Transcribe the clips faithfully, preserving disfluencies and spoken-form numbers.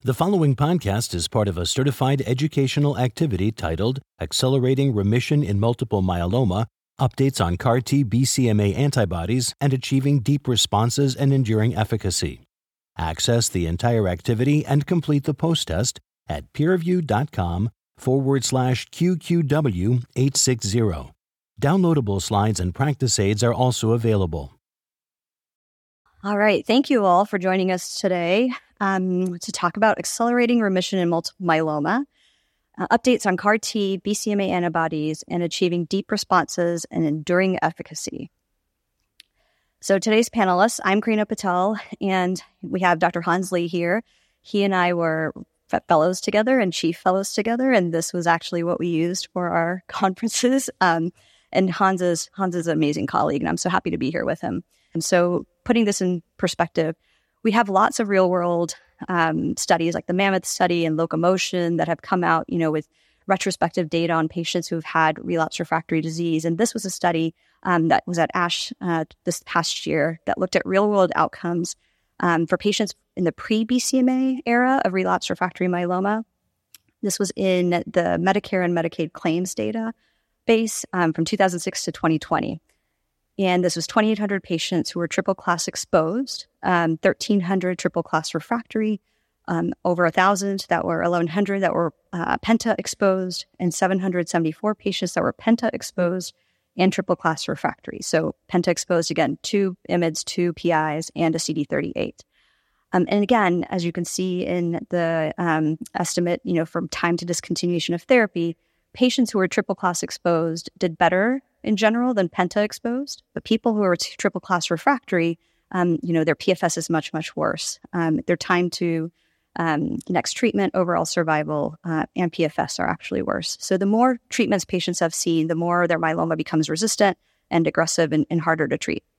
The following podcast is part of a certified educational activity titled Accelerating Remission in Multiple Myeloma, Updates on C A R T B C M A Antibodies and Achieving Deep Responses and Enduring Efficacy. Access the entire activity and complete the post-test at peerreview.com forward slash QQW eight sixty. Downloadable slides and practice aids are also available. All right. Thank you all for joining us today um, to talk about accelerating remission in multiple myeloma, uh, updates on C A R T B C M A antibodies, and achieving deep responses and enduring efficacy. So today's panelists, I'm Karina Patel, and we have Doctor Hans Lee here. He and I were fellows together and chief fellows together, and this was actually what we used for our conferences. Um, and Hans is, Hans is an amazing colleague, and I'm so happy to be here with him. And so putting this in perspective, we have lots of real-world um, studies like the Mammoth study and Locomotion that have come out, you know, with retrospective data on patients who've had relapse refractory disease. And this was a study um, that was at ASH uh, this past year that looked at real-world outcomes um, for patients in the pre-B C M A era of relapse refractory myeloma. This was in the Medicare and Medicaid claims data base um, from two thousand six to twenty twenty. And this was twenty-eight hundred patients who were triple-class exposed, um, thirteen hundred triple-class refractory, um, over one thousand that were eleven hundred that were uh, penta-exposed, and seven hundred seventy-four patients that were penta-exposed and triple-class refractory. So penta-exposed, again, two I M I Ds, two P Is, and a C D thirty-eight. Um, and again, as you can see in the um, estimate, you know, from time to discontinuation of therapy, patients who were triple-class exposed did better in general than penta-exposed, but people who are triple-class refractory, um, you know, their P F S is much, much worse. Um, their time to um, next treatment, overall survival, uh, and P F S are actually worse. So the more treatments patients have seen, the more their myeloma becomes resistant and aggressive and, and harder to treat.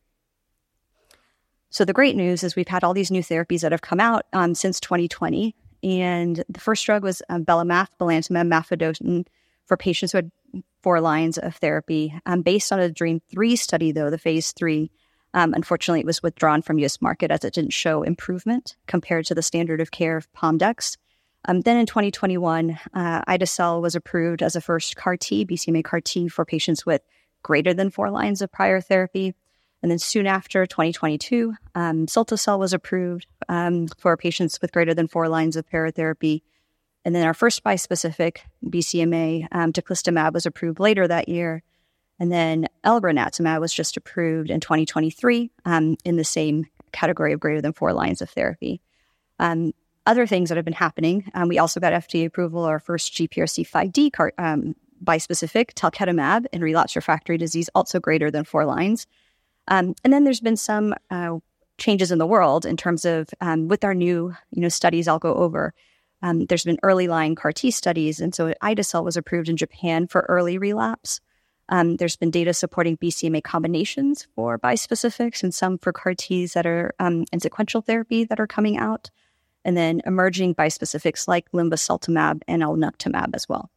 So the great news is we've had all these new therapies that have come out um, since twenty twenty, and the first drug was um, belamaf, belantamab mafodotin, for patients who had four lines of therapy. Um, based on a DREAM three study, though, the phase three, um, unfortunately, it was withdrawn from U S market as it didn't show improvement compared to the standard of care of Pomdex. Um, then in twenty twenty-one, uh, ide-cel was approved as a first C A R T, B C M A C A R T, for patients with greater than four lines of prior therapy. And then soon after, twenty twenty-two, um, cilta-cel was approved um, for patients with greater than four lines of prior therapy. And then our first bispecific, B C M A, um, teclistamab, was approved later that year. And then elranatamab was just approved in twenty twenty-three um, in the same category of greater than four lines of therapy. Um, other things that have been happening, um, we also got F D A approval of our first G P R C five D car- um, bispecific, talquetamab, in relapse refractory disease, also greater than four lines. Um, and then there's been some uh, changes in the world in terms of, um, with our new you know, studies I'll go over. Um, there's been early line C A R T studies, and so ide-cel was approved in Japan for early relapse. Um, there's been data supporting B C M A combinations for bispecifics and some for C A R Ts that are um, in sequential therapy that are coming out, and then emerging bispecifics like linvoseltamab and elnuctamab as well.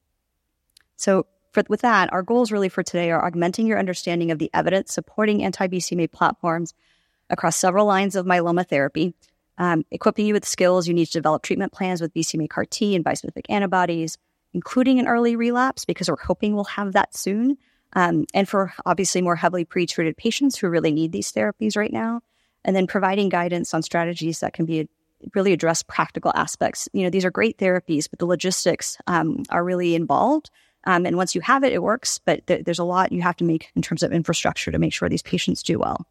So for, with that, our goals really for today are augmenting your understanding of the evidence supporting anti-B C M A platforms across several lines of myeloma therapy, Um, equipping you with skills you need to develop treatment plans with B C M A C A R T and bispecific antibodies, including an early relapse, because we're hoping we'll have that soon, um, and for obviously more heavily pre-treated patients who really need these therapies right now, and then providing guidance on strategies that can be really address practical aspects. You know, these are great therapies, but the logistics um, are really involved. Um, and once you have it, it works, but th- there's a lot you have to make in terms of infrastructure to make sure these patients do well.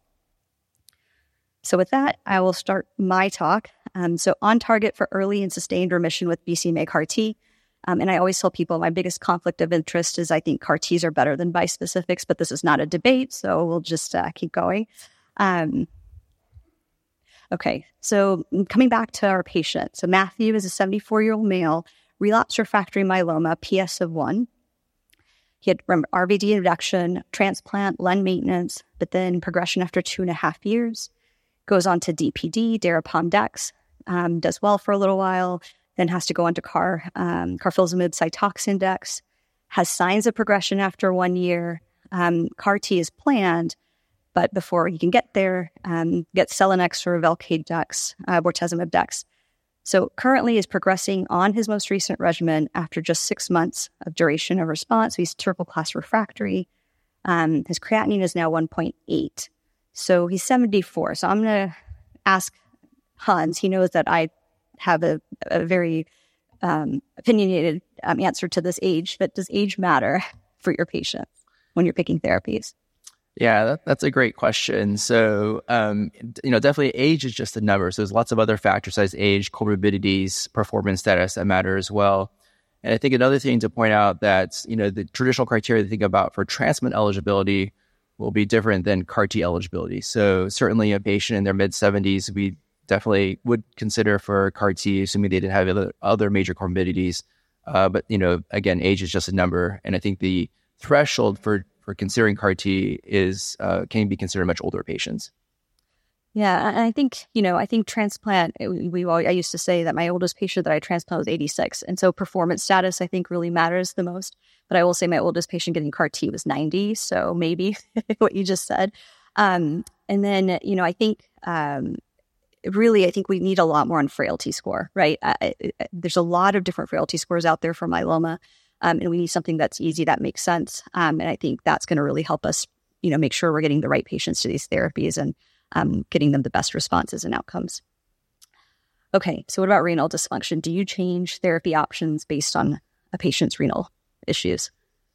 So with that, I will start my talk. Um, so on target for early and sustained remission with B C M A C A R T. Um, and I always tell people my biggest conflict of interest is I think C A R Ts are better than bispecifics, but this is not a debate, so we'll just uh, keep going. Um, okay, so coming back to our patient. So Matthew is a seventy-four-year-old male, relapse refractory myeloma, P S of one. He had R V D induction, transplant, Len maintenance, but then progression after two and a half years. Goes on to D P D, Darapom-Dex, um, does well for a little while, then has to go on to car, um, carfilzomib Cytoxan Dex, has signs of progression after one year. Um, C A R T is planned, but before he can get there, um, get Selenex or Velcade Dex, uh, bortezomib Dex. So currently is progressing on his most recent regimen after just six months of duration of response. So he's triple class refractory. Um, his creatinine is now one point eight. So he's seventy-four. So I'm going to ask Hans. He knows that I have a, a very um, opinionated um, answer to this age, but does age matter for your patients when you're picking therapies? Yeah, that, that's a great question. So, um, you know, definitely age is just a number. So there's lots of other factors as age, comorbidities, performance status that matter as well. And I think another thing to point out that, you know, the traditional criteria to think about for transplant eligibility will be different than C A R T eligibility. So certainly a patient in their mid seventies, we definitely would consider for C A R T, assuming they didn't have other, other major comorbidities. Uh, but, you know, again, age is just a number. And I think the threshold for for considering C A R T is uh, can be considered much older patients. Yeah, and I think, you know, I think transplant, we, we all, I used to say that my oldest patient that I transplanted was eighty-six. And so performance status, I think, really matters the most. But I will say my oldest patient getting C A R T was ninety. So maybe what you just said. Um, and then, you know, I think um, really, I think we need a lot more on frailty score, right? Uh, it, it, there's a lot of different frailty scores out there for myeloma. Um, and we need something that's easy, that makes sense. Um, and I think that's going to really help us, you know, make sure we're getting the right patients to these therapies and um, getting them the best responses and outcomes. Okay, so what about renal dysfunction? Do you change therapy options based on a patient's renal issues?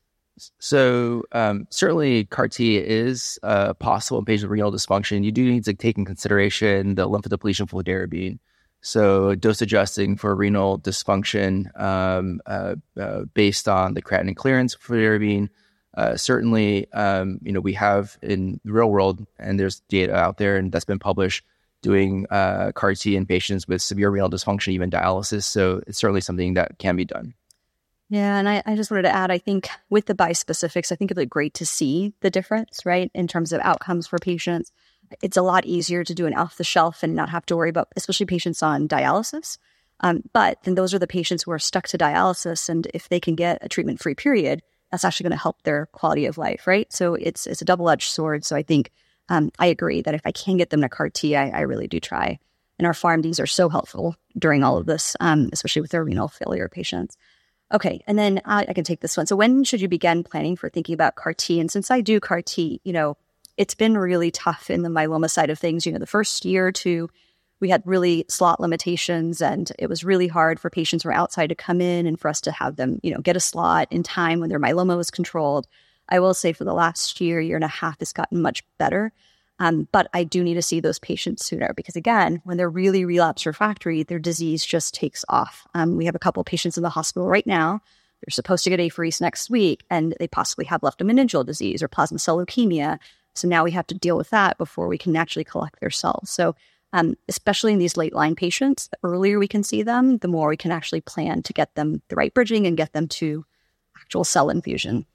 So um, certainly C A R T is uh, possible in patients with renal dysfunction. You do need to take in consideration the lymphodepletion fludarabine. So dose adjusting for renal dysfunction um, uh, uh, based on the creatinine clearance for fludarabine. Uh, certainly, um, you know, we have in the real world, and there's data out there and that's been published, doing uh, C A R T in patients with severe renal dysfunction, even dialysis. So it's certainly something that can be done. Yeah, and I, I just wanted to add, I think with the bispecifics, I think it'd be great to see the difference, right, in terms of outcomes for patients. It's a lot easier to do an off the shelf and not have to worry about, especially patients on dialysis. Um, but then those are the patients who are stuck to dialysis. And if they can get a treatment-free period, that's actually going to help their quality of life, right? So it's it's a double-edged sword. So I think um, I agree that if I can get them to C A R T, I, I really do try. And our PharmDs are so helpful during all of this, um, especially with their renal failure patients. Okay, and then I, I can take this one. So when should you begin planning for thinking about C A R T? And since I do C A R T, you know, it's been really tough in the myeloma side of things. You know, the first year or two, we had really slot limitations, and it was really hard for patients from outside to come in and for us to have them, you know, get a slot in time when their myeloma was controlled. I will say for the last year, year and a half, it's gotten much better. Um, but I do need to see those patients sooner because, again, when they're really relapse refractory, their disease just takes off. Um, we have a couple of patients in the hospital right now. They're supposed to get apheresis next week, and they possibly have leptomeningeal disease or plasma cell leukemia. So now we have to deal with that before we can actually collect their cells. So um, especially in these late line patients, the earlier we can see them, the more we can actually plan to get them the right bridging and get them to actual cell infusion.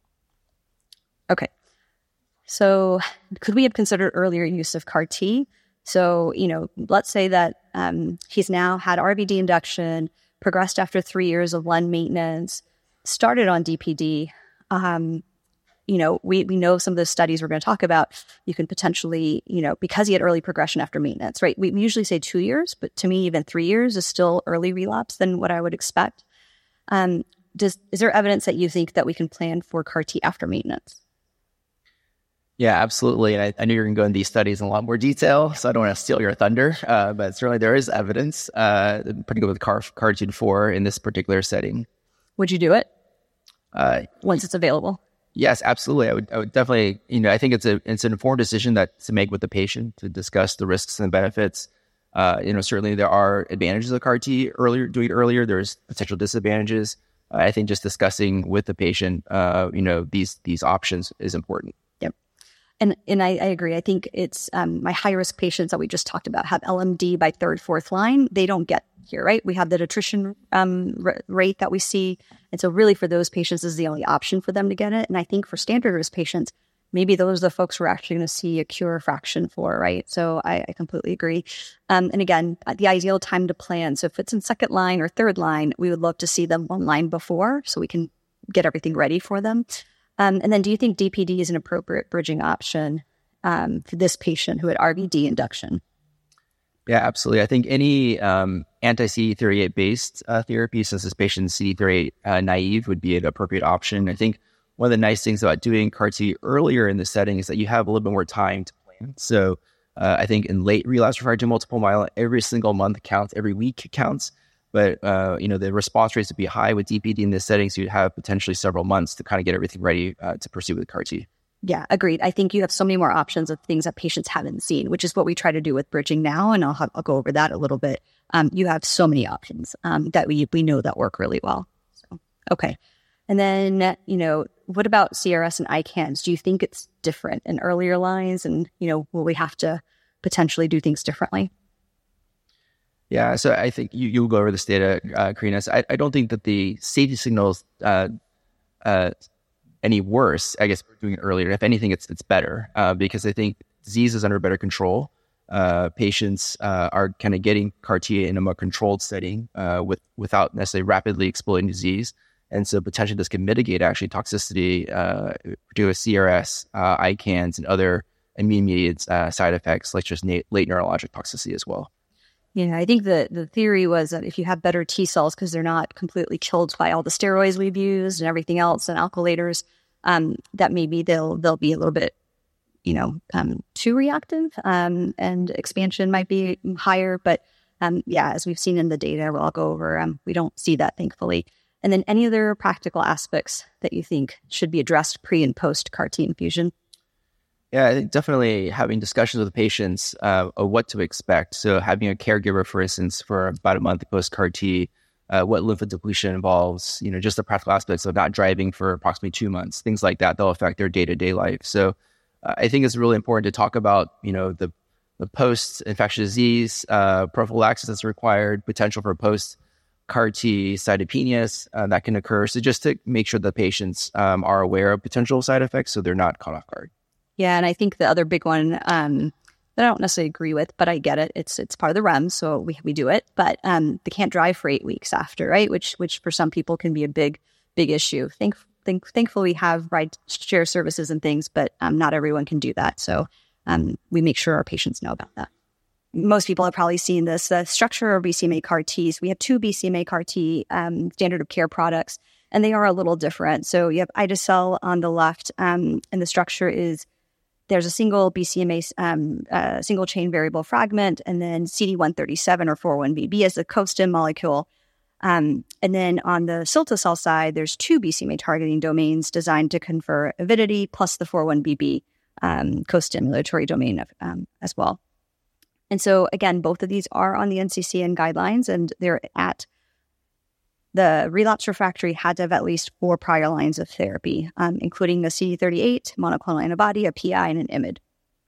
Okay. So could we have considered earlier use of C A R T? So, you know, let's say that um, he's now had R V D induction, progressed after three years of Len maintenance, started on D P D. Um, you know, we, we know some of the studies we're going to talk about, you can potentially, you know, because he had early progression after maintenance, right? We, we usually say two years, but to me, even three years is still early relapse than what I would expect. Um, does, is there evidence that you think that we can plan for C A R T after maintenance? Yeah, absolutely. And I, I know you're going to go into these studies in a lot more detail, so I don't want to steal your thunder. Uh, but certainly there is evidence, uh, particularly with C A R T four in this particular setting. Would you do it uh, once it's available? Yes, absolutely. I would, I would definitely, you know, I think it's a, it's an informed decision that to make with the patient to discuss the risks and the benefits. Uh, you know, certainly there are advantages of C A R T earlier, doing it earlier. There's potential disadvantages. Uh, I think just discussing with the patient, uh, you know, these, these options is important. Yep. And, and I, I agree. I think it's, um, my high risk patients that we just talked about have L M D by third, fourth line. They don't get here, right? We have that attrition um, r- rate that we see. And so really for those patients, this is the only option for them to get it. And I think for standard risk patients, maybe those are the folks we're actually going to see a cure fraction for, right? So I, I completely agree. Um, and again, the ideal time to plan. So if it's in second line or third line, we would love to see them one line before so we can get everything ready for them. Um, and then do you think D P D is an appropriate bridging option um, for this patient who had R V D induction? Yeah, absolutely. I think any um, anti-C D thirty-eight based uh, therapy, since this patient's C D thirty-eight uh, naive, would be an appropriate option. I think one of the nice things about doing C A R T earlier in the setting is that you have a little bit more time to plan. So uh, I think in late relapse refractory multiple myeloma, every single month counts, every week counts. But uh, you know, the response rates would be high with D P D in this setting, so you'd have potentially several months to kind of get everything ready uh, to proceed with C A R T. Yeah, agreed. I think you have so many more options of things that patients haven't seen, which is what we try to do with bridging now, and I'll have, I'll go over that a little bit. Um, you have so many options um, that we we know that work really well. So okay, and then you know, what about C R S and I CANS? Do you think it's different in earlier lines, and you know, will we have to potentially do things differently? Yeah, so I think you you'll go over this data, uh, Karina. So I, I don't think that the safety signals uh, uh, any worse. I guess we're doing it earlier. If anything, it's it's better uh, because I think disease is under better control. Uh, patients uh, are kind of getting C A R T in a more controlled setting uh, with without necessarily rapidly exploding disease, and so potentially this can mitigate actually toxicity, uh, particularly C R S, uh, I CANS, and other immune-mediated uh, side effects like just na- late neurologic toxicity as well. Yeah, I think the, the theory was that if you have better T cells, because they're not completely killed by all the steroids we've used and everything else and alkylators, um, that maybe they'll they'll be a little bit, you know, um, too reactive, um, and expansion might be higher. But um, yeah, as we've seen in the data, we'll all go over, um, we don't see that, thankfully. And then any other practical aspects that you think should be addressed pre and post C A R T infusion? Yeah, I think definitely having discussions with patients uh, of what to expect. So having a caregiver, for instance, for about a month post C A R T, uh, what lymphodepletion involves, you know, just the practical aspects of not driving for approximately two months, things like that, they'll affect their day-to-day life. So uh, I think it's really important to talk about, you know, the, the post-infectious disease uh, prophylaxis that's required, potential for post-C A R T cytopenias uh, that can occur. So just to make sure that patients um, are aware of potential side effects so they're not caught off guard. Yeah, and I think the other big one um, that I don't necessarily agree with, but I get it. It's it's part of the R E M S, so we we do it. But um, they can't drive for eight weeks after, right? Which which for some people can be a big big issue. Think think thankfully we have ride share services and things, but um, not everyone can do that. So um, we make sure our patients know about that. Most people have probably seen this. The structure of B C M A C A R Ts. We have two B C M A C A R T um, standard of care products, and they are a little different. So you have ide-cel on the left, um, and the structure is. There's a single B C M A um, uh, single chain variable fragment, and then C D one thirty-seven or four one B B as a co-stim molecule. Um, and then on the cilta-cel side, there's two B C M A targeting domains designed to confer avidity plus the four one B B um, co-stimulatory domain of, um, as well. And so again, both of these are on the N C C N guidelines, and they're at the relapse refractory had to have at least four prior lines of therapy, um, including a C D thirty-eight, monoclonal antibody, a P I, and an I M I D.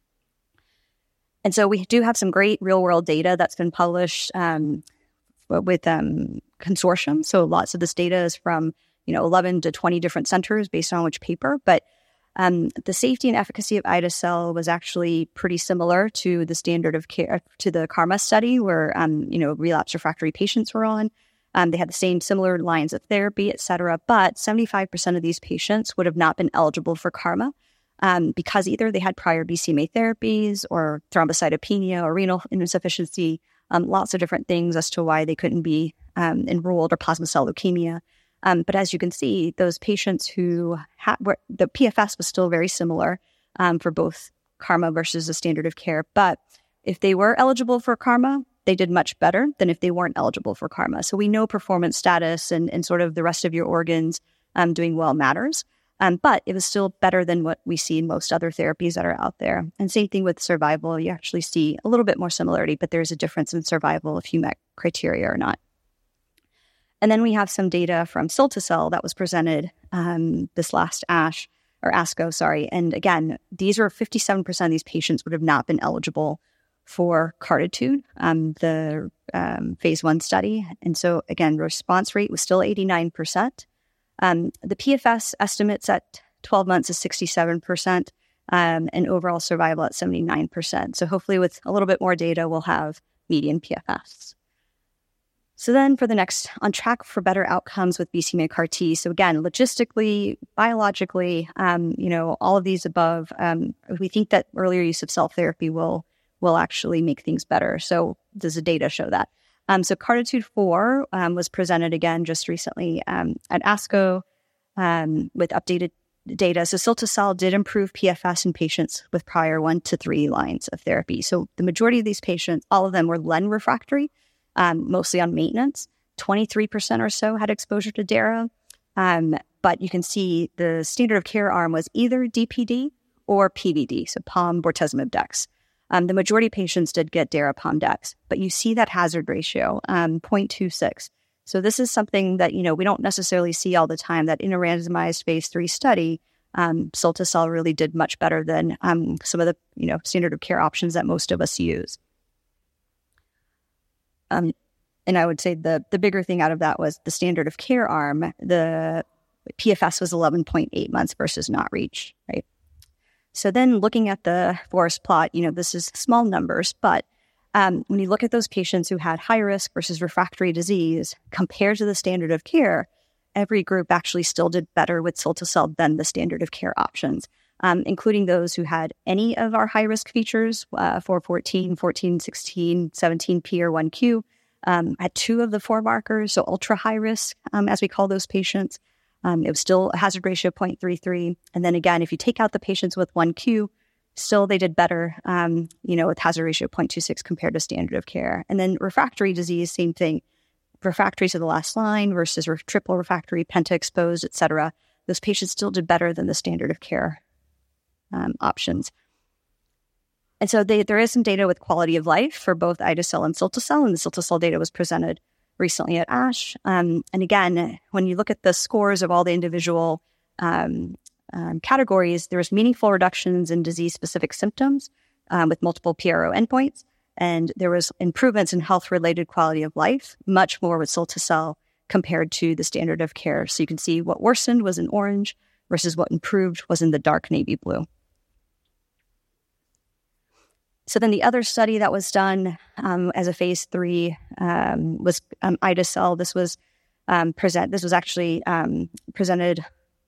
And so we do have some great real-world data that's been published um, with um, consortium. So lots of this data is from, you know, eleven to twenty different centers based on which paper. But um, the safety and efficacy of ide-cel was actually pretty similar to the standard of care, to the KarMMa study where, um, you know, relapse refractory patients were on. Um, they had the same similar lines of therapy, et cetera. But seventy-five percent of these patients would have not been eligible for KarMMa um, because either they had prior B C M A therapies or thrombocytopenia or renal insufficiency, um, lots of different things as to why they couldn't be um, enrolled, or plasma cell leukemia. Um, but as you can see, those patients who had, were, the P F S was still very similar um, for both KarMMa versus the standard of care. But if they were eligible for KarMMa, they did much better than if they weren't eligible for KarMMa. So we know performance status and, and sort of the rest of your organs um, doing well matters. Um, but it was still better than what we see in most other therapies that are out there. And same thing with survival. You actually see a little bit more similarity, but there's a difference in survival if you met criteria or not. And then we have some data from cilta-cel that was presented um, this last ASH, or ASCO, sorry. And again, these were fifty-seven percent of these patients would have not been eligible for CARTITUDE, um, the um, phase one study. And so again, response rate was still eighty-nine percent. Um, the P F S estimates at twelve months is sixty-seven percent, um, and overall survival at seventy-nine percent. So hopefully with a little bit more data, we'll have median P F S. So then for the next, on track for better outcomes with B C M A C A R T. So again, logistically, biologically, um, you know, all of these above, um, we think that earlier use of cell therapy will will actually make things better. So does the data show that? Um, so CARTITUDE four um, was presented again just recently um, at ASCO um, with updated data. So cilta-cel did improve P F S in patients with prior one to three lines of therapy. So the majority of these patients, all of them were Len refractory, um, mostly on maintenance. twenty-three percent or so had exposure to Dara. Um, but you can see the standard of care arm was either D P D or P V D, so Pom, bortezomib, dex. Um, the majority of patients did get Dara, Pom, dex, but you see that hazard ratio, um, zero point two six. So this is something that, you know, we don't necessarily see all the time, that in a randomized phase three study, um, cilta-cel really did much better than um, some of the, you know, standard of care options that most of us use. Um, and I would say the the bigger thing out of that was the standard of care arm. The P F S was eleven point eight months versus not reached, right? So then looking at the forest plot, you know, this is small numbers, but um, when you look at those patients who had high risk versus refractory disease compared to the standard of care, every group actually still did better with cilta-cel than the standard of care options, um, including those who had any of our high risk features, uh, four fourteen, fourteen sixteen, seventeen P or one Q, um, had two of the four markers, so ultra high risk, um, as we call those patients. Um, it was still a hazard ratio of zero point three three. And then again, if you take out the patients with one Q, still they did better, um, you know, with hazard ratio of zero point two six compared to standard of care. And then refractory disease, same thing. Refractory to the last line versus re- triple refractory, penta-exposed, et cetera. Those patients still did better than the standard of care um, options. And so they, there is some data with quality of life for both ide-cel and cilta-cel, and the cilta-cel data was presented recently at ASH. Um, and again, when you look at the scores of all the individual um, um, categories, there's meaningful reductions in disease-specific symptoms um, with multiple P R O endpoints. And there was improvements in health-related quality of life, much more with cilta-cel compared to the standard of care. So you can see what worsened was in orange versus what improved was in the dark navy blue. So then the other study that was done um, as a phase three um, was um, ide-cel. This was um, present. This was actually um, presented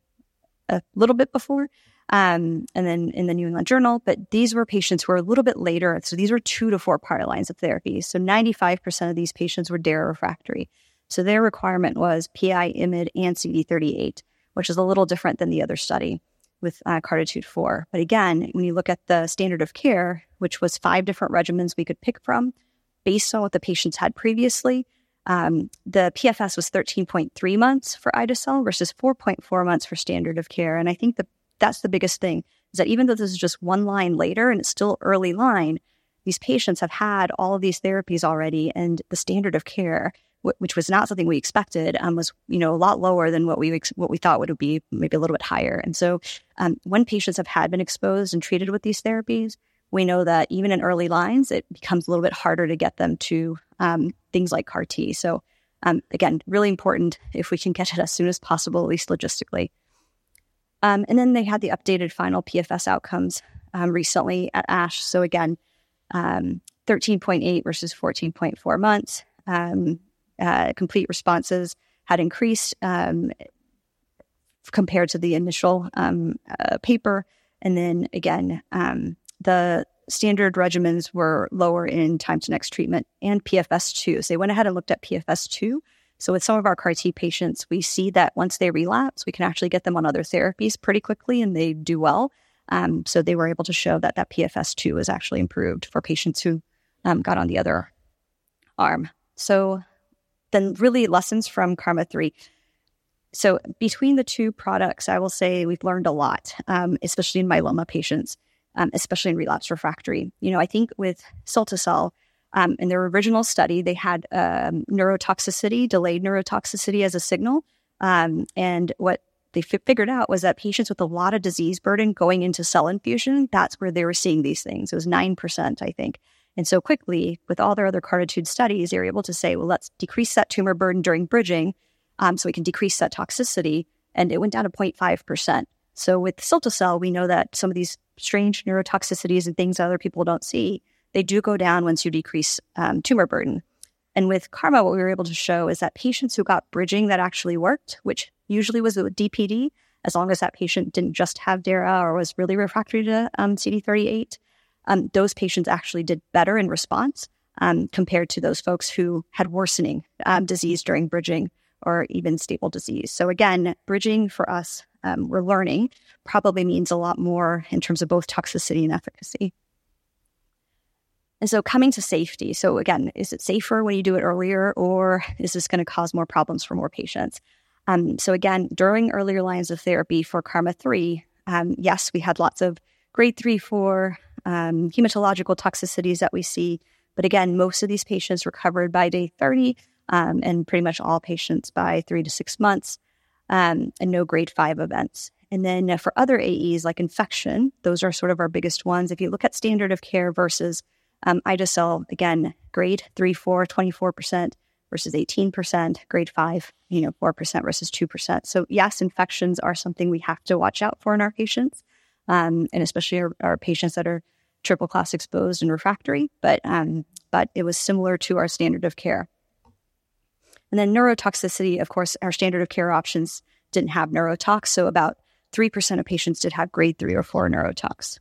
a little bit before, um, and then in the New England Journal. But these were patients who were a little bit later. So these were two to four prior lines of therapy. So ninety-five percent of these patients were Dara refractory. So their requirement was P I, I M I D, and C D thirty-eight, which is a little different than the other study with uh, CARTITUDE four. But again, when you look at the standard of care, which was five different regimens we could pick from based on what the patients had previously, um, the P F S was thirteen point three months for ide-cel versus four point four months for standard of care. And I think the, that's the biggest thing, is that even though this is just one line later and it's still early line, these patients have had all of these therapies already, and the standard of care, which was not something we expected, um, was, you know, a lot lower than what we what we thought would be, maybe a little bit higher. And so um, when patients have had been exposed and treated with these therapies, we know that even in early lines, it becomes a little bit harder to get them to um, things like C A R T. So um, again, really important if we can get it as soon as possible, at least logistically. Um, and then they had the updated final P F S outcomes um, recently at ASH. So again, um, thirteen point eight versus fourteen point four months. Um, Uh, complete responses had increased um, compared to the initial um, uh, paper. And then again, um, the standard regimens were lower in time to next treatment and P F S two. So they went ahead and looked at P F S two. So with some of our C A R T patients, we see that once they relapse, we can actually get them on other therapies pretty quickly and they do well. Um, so they were able to show that that P F S two was actually improved for patients who um, got on the other arm. So then really lessons from KarMMa three. So between the two products, I will say we've learned a lot, um, especially in myeloma patients, um, especially in relapse refractory. You know, I think with cilta-cel, um, in their original study, they had um, neurotoxicity, delayed neurotoxicity as a signal. Um, and what they f- figured out was that patients with a lot of disease burden going into cell infusion, that's where they were seeing these things. It was nine percent, I think. And so quickly, with all their other CARTITUDE studies, they were able to say, well, let's decrease that tumor burden during bridging um, so we can decrease that toxicity. And it went down to zero point five percent. So with cilta-cel, we know that some of these strange neurotoxicities and things that other people don't see, they do go down once you decrease um, tumor burden. And with KarMMa, what we were able to show is that patients who got bridging that actually worked, which usually was with D P D, as long as that patient didn't just have Dara or was really refractory to um, C D thirty-eight, um, those patients actually did better in response um, compared to those folks who had worsening um, disease during bridging or even stable disease. So again, bridging for us, um, we're learning, probably means a lot more in terms of both toxicity and efficacy. And so coming to safety. So again, is it safer when you do it earlier, or is this going to cause more problems for more patients? Um, so again, during earlier lines of therapy for KarMMa three, um, yes, we had lots of grade three, four um, hematological toxicities that we see. But again, most of these patients recovered by day thirty, um, and pretty much all patients by three to six months, um, and no grade five events. And then uh, for other A Es like infection, those are sort of our biggest ones. If you look at standard of care versus Um, ide-cel, again, grade three, four, twenty-four percent versus eighteen percent, grade five, you know, four percent versus two percent. So yes, infections are something we have to watch out for in our patients, um, and especially our, our patients that are triple class exposed and refractory, but, um, but it was similar to our standard of care. And then neurotoxicity, of course, our standard of care options didn't have neurotox, so about three percent of patients did have grade three or four neurotox.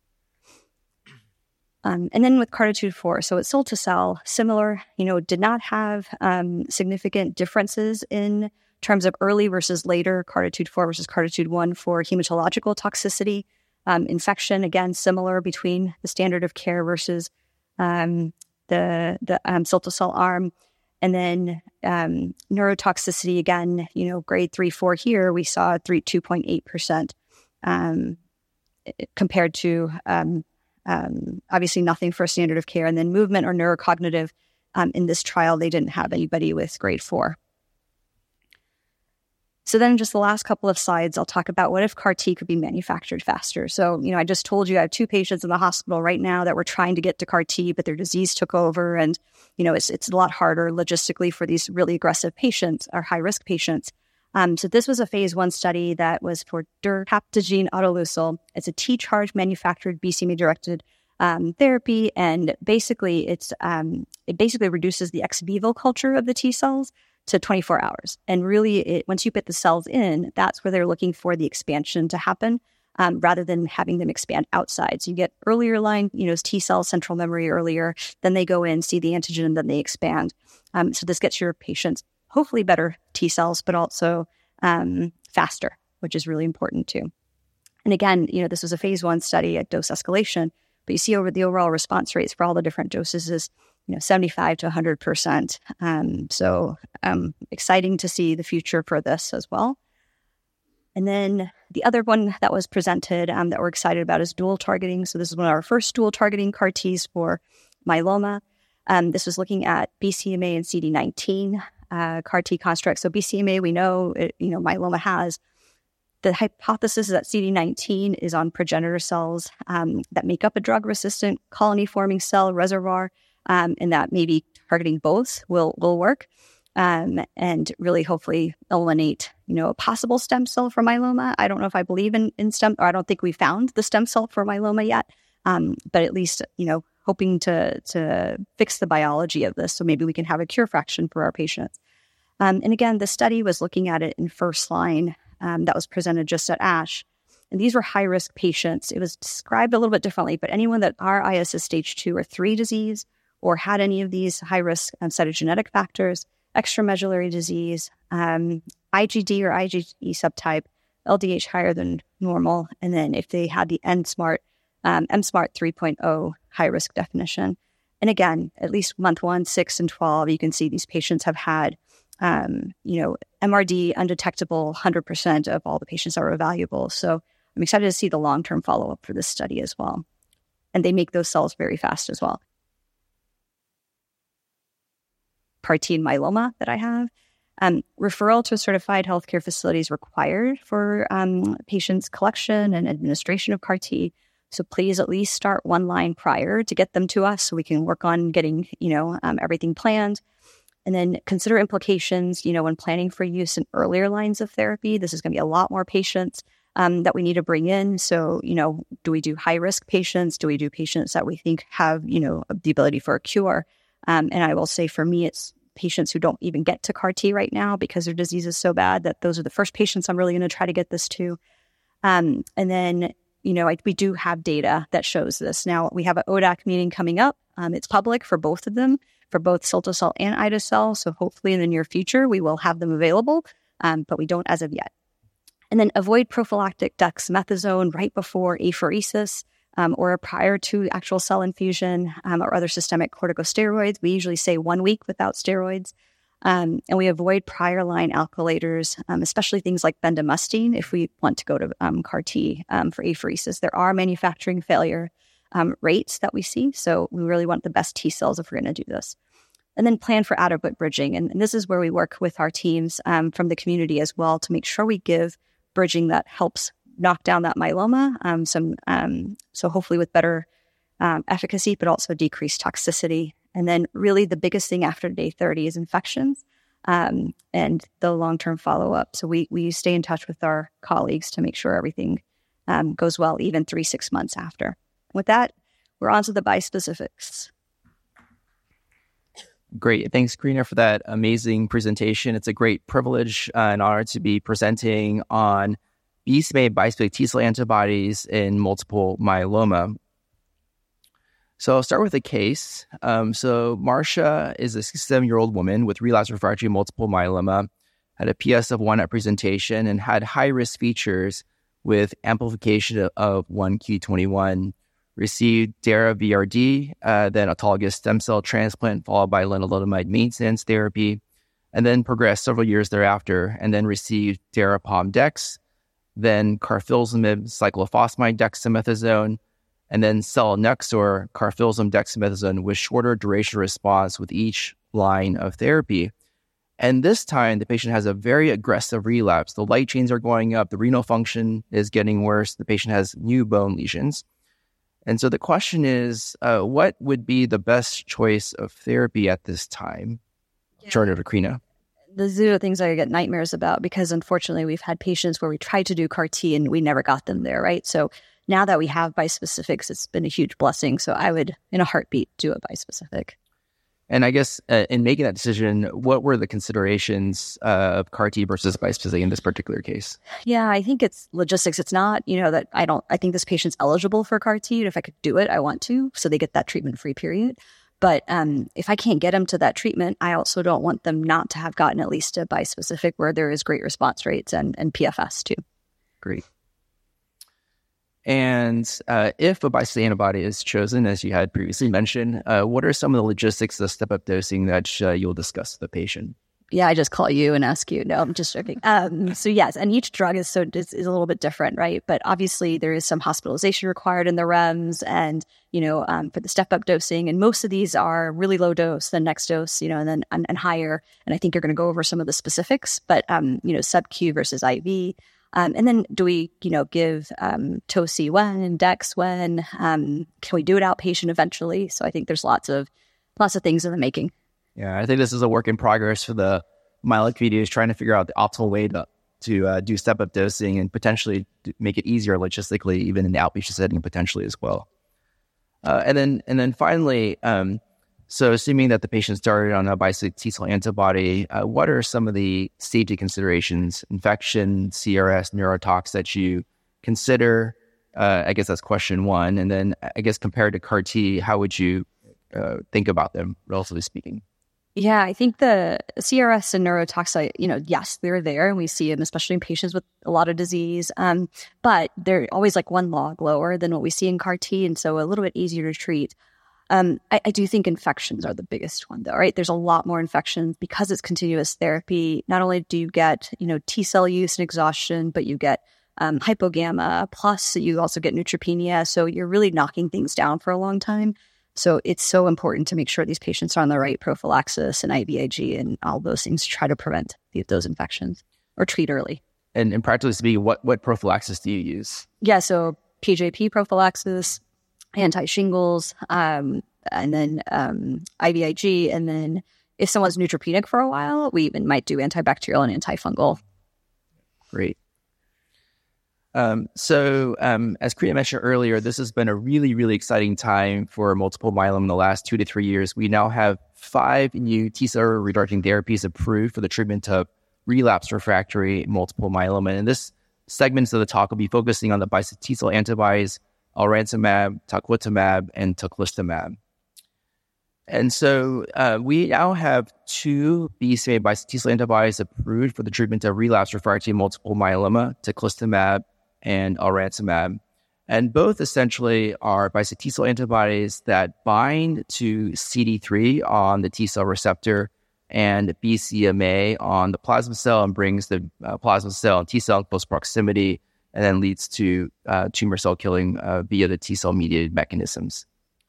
Um, and then with CARTITUDE four, so it's cilta-cel, similar, you know, did not have um, significant differences in terms of early versus later, CARTITUDE four versus CARTITUDE one for hematological toxicity. Um, infection, again, similar between the standard of care versus um, the, the um, cilta-cel arm. And then um, neurotoxicity, again, you know, grade three, four here, we saw three, two point eight percent um, compared to um, Um, obviously nothing for standard of care. And then movement or neurocognitive, um, in this trial, they didn't have anybody with grade four. So then just the last couple of slides, I'll talk about what if CAR T could be manufactured faster. So, you know, I just told you I have two patients in the hospital right now that were trying to get to CAR T, but their disease took over. And, you know, it's, it's a lot harder logistically for these really aggressive patients or high-risk patients. Um, so this was a phase one study that was for diraptogene autoleucel. It's a T-charge manufactured B C M A-directed um, therapy, and basically it's um, it basically reduces the ex vivo culture of the T cells to twenty-four hours. And really, it, once you put the cells in, that's where they're looking for the expansion to happen, um, rather than having them expand outside. So you get earlier line, you know, T cell central memory earlier, then they go in, see the antigen, and then they expand. Um, so this gets your patients hopefully better T cells, but also um, faster, which is really important too. And again, you know, this was a phase one study at dose escalation, but you see over the overall response rates for all the different doses is, you know, seventy-five to one hundred percent. Um, so um, exciting to see the future for this as well. And then the other one that was presented um, that we're excited about is dual targeting. So this is one of our first dual targeting CAR Ts for myeloma. Um, this was looking at B C M A and C D nineteen. Uh, CAR T construct. So B C M A, we know, it, you know, myeloma has. The hypothesis is that C D nineteen is on progenitor cells um, that make up a drug-resistant colony-forming cell reservoir, um, and that maybe targeting both will will work, um, and really hopefully eliminate, you know, a possible stem cell for myeloma. I don't know if I believe in, in stem, or I don't think we found the stem cell for myeloma yet, um, but at least, you know, hoping to to fix the biology of this so maybe we can have a cure fraction for our patients. Um, and again, the study was looking at it in first line um, that was presented just at ASH. And these were high-risk patients. It was described a little bit differently, but anyone that R I S is stage two or three disease or had any of these high-risk um, cytogenetic factors, extramedullary disease, um, I G D or IgE subtype, L D H higher than normal, and then if they had the mSMART, um, mSMART three point oh high-risk definition. And again, at least month one, six, and twelve, you can see these patients have had Um, you know, M R D undetectable, one hundred percent of all the patients are evaluable. So I'm excited to see the long-term follow-up for this study as well. And they make those cells very fast as well. CAR T and myeloma that I have. Um, referral to a certified healthcare facility is required for um, patients' collection and administration of CAR T. So please at least start one line prior to get them to us so we can work on getting, you know, um, everything planned. And then consider implications, you know, when planning for use in earlier lines of therapy. This is going to be a lot more patients um, that we need to bring in. So, you know, do we do high-risk patients? Do we do patients that we think have, you know, the ability for a cure? Um, and I will say for me, it's patients who don't even get to CAR T right now because their disease is so bad that those are the first patients I'm really going to try to get this to. Um, and then you know, I, we do have data that shows this. Now, we have an O D A C meeting coming up. Um, it's public for both of them, for both cilta-cel and ide-cel. So hopefully in the near future, we will have them available, um, but we don't as of yet. And then avoid prophylactic dexamethasone right before apheresis um, or prior to actual cell infusion um, or other systemic corticosteroids. We usually say one week without steroids. Um, and we avoid prior line alkylators, um, especially things like bendamustine if we want to go to um, C A R T um, for apheresis. There are manufacturing failure um, rates that we see, so we really want the best T cells if we're going to do this. And then plan for adequate bridging. And, and this is where we work with our teams um, from the community as well to make sure we give bridging that helps knock down that myeloma, um, some um, so hopefully with better um, efficacy, but also decreased toxicity. And then really the biggest thing after day thirty is infections um, and the long-term follow-up. So we we stay in touch with our colleagues to make sure everything um, goes well, even three, six months after. With that, we're on to the bispecifics. Great. Thanks, Karina, for that amazing presentation. It's a great privilege uh, and honor to be presenting on B C M A bispecific T-cell antibodies in multiple myeloma. So I'll start with a case. Um, so Marcia is a sixty-seven-year-old woman with relapsed refractory multiple myeloma, had a P S of one at presentation, and had high-risk features with amplification of one q twenty-one. Received Dara V R D, uh, then autologous stem cell transplant, followed by lenalidomide maintenance therapy, and then progressed several years thereafter, and then received Dara-Pom-Dex, then carfilzomib cyclophosphamide dexamethasone, and then selinexor, carfilzom dexamethasone with shorter duration response with each line of therapy. And this time, the patient has a very aggressive relapse. The light chains are going up. The renal function is getting worse. The patient has new bone lesions. And so the question is, uh, what would be the best choice of therapy at this time? Yeah. Turn it to Karina. These are the things I get nightmares about because unfortunately we've had patients where we tried to do C A R T and we never got them there, right? So now that we have bispecifics, it's been a huge blessing. So I would, in a heartbeat, do a bispecific. And I guess uh, in making that decision, what were the considerations uh, of C A R T versus bispecific in this particular case? Yeah, I think it's logistics. It's not, you know, that I don't, I think this patient's eligible for C A R T. And if I could do it, I want to. So they get that treatment-free period. But um, if I can't get them to that treatment, I also don't want them not to have gotten at least a bispecific where there is great response rates and, and P F S too. Great. And uh, if a bispecific antibody is chosen, as you had previously mentioned, uh, what are some of the logistics of step-up dosing that uh, you'll discuss with the patient? Yeah, I just call you and ask you. No, I'm just joking. Um, so yes, and each drug is so is, is a little bit different, right? But obviously there is some hospitalization required in the R E M S and, you know, um, for the step-up dosing. And most of these are really low dose, then next dose, you know, and then and, and higher. And I think you're going to go over some of the specifics, but, um, you know, sub-Q versus I V. Um, and then do we, you know, give um, T O C when, Dex when? Um, can we do it outpatient eventually? So I think there's lots of lots of things in the making. Yeah, I think this is a work in progress for the myeloma community, is trying to figure out the optimal way to to uh, do step-up dosing and potentially make it easier logistically, even in the outpatient setting potentially as well. Uh, and then and then finally, um, so assuming that the patient started on a bispecific T-cell antibody, uh, what are some of the safety considerations, infection, C R S, neurotox that you consider? Uh, I guess that's question one. And then I guess compared to C A R T, how would you uh, think about them, relatively speaking? Yeah, I think the C R S and neurotoxicity, you know, yes, they're there and we see them, especially in patients with a lot of disease. Um, but they're always like one log lower than what we see in C A R T. And so a little bit easier to treat. Um, I, I do think infections are the biggest one though, right? There's a lot more infections because it's continuous therapy. Not only do you get, you know, T cell use and exhaustion, but you get um, hypogamma, plus you also get neutropenia. So you're really knocking things down for a long time. So it's so important to make sure these patients are on the right prophylaxis and I V I G and all those things to try to prevent the, those infections or treat early. And, and practically speaking, what, what prophylaxis do you use? Yeah, so P J P prophylaxis, anti-shingles, um, and then um, I V I G. And then if someone's neutropenic for a while, we even might do antibacterial and antifungal. Great. Um, so um, as Karina mentioned earlier, this has been a really, really exciting time for multiple myeloma in the last two to three years. We now have five new T-cell redirecting therapies approved for the treatment of relapsed refractory multiple myeloma. And this segments of the talk will be focusing on the bispecific T-cell antibodies, elranatamab, talquetamab, and teclistamab. And so uh, we now have two B C M A bispecific T-cell antibodies approved for the treatment of relapsed refractory multiple myeloma, teclistamab and elranatamab. And both essentially are bispecific T-cell antibodies that bind to C D three on the T-cell receptor and B C M A on the plasma cell and brings the uh, plasma cell and T-cell in close proximity and then leads to uh, tumor cell killing uh, via the T-cell mediated mechanisms.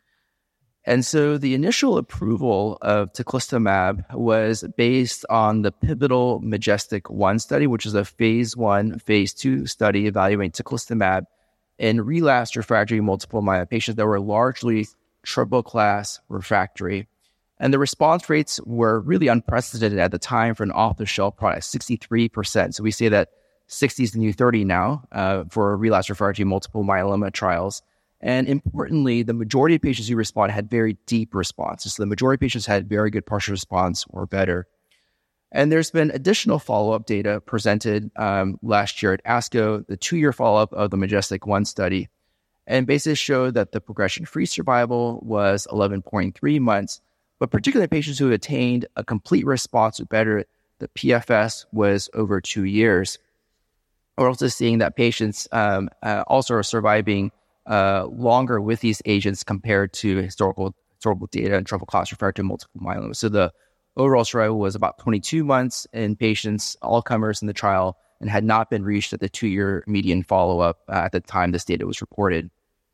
And so the initial approval of teclistamab was based on the pivotal Majestic one study, which is a phase one, phase two study evaluating teclistamab in relapsed refractory multiple myeloma patients that were largely triple-class refractory. And the response rates were really unprecedented at the time for an off-the-shelf product, sixty-three percent. So we say that sixty is the new thirty now uh, for relapsed refractory multiple myeloma trials. And importantly, the majority of patients who respond had very deep responses. So the majority of patients had very good partial response or better. And there's been additional follow-up data presented um, last year at ASCO, the two-year follow-up of the Majestic one study, and basically showed that the progression-free survival was eleven point three months, but particularly in patients who attained a complete response or better, the P F S was over two years. We're also seeing that patients um, uh, also are surviving uh, longer with these agents compared to historical historical data in triple-class refractory multiple myeloma. So the overall survival was about twenty-two months in patients, all comers in the trial, and had not been reached at the two-year median follow-up uh, at the time this data was reported.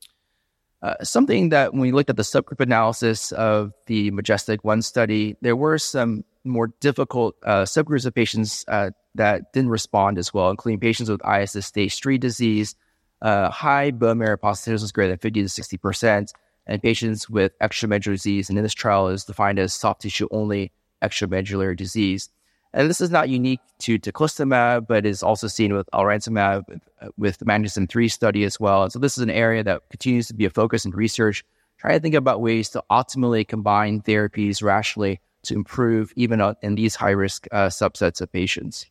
Uh, something that when we looked at the subgroup analysis of the Majestic one study, there were some more difficult uh, subgroups of patients uh, that didn't respond as well, including patients with I S S stage three disease, uh, high bone marrow apoptosis greater than fifty to sixty percent, and patients with extramedullary disease. And in this trial is defined as soft tissue only extramedullary disease. And this is not unique to teclistamab, but is also seen with elranatamab, with the MagnetisMM three study as well. And so this is an area that continues to be a focus in research, trying to think about ways to optimally combine therapies rationally to improve even in these high-risk uh, subsets of patients.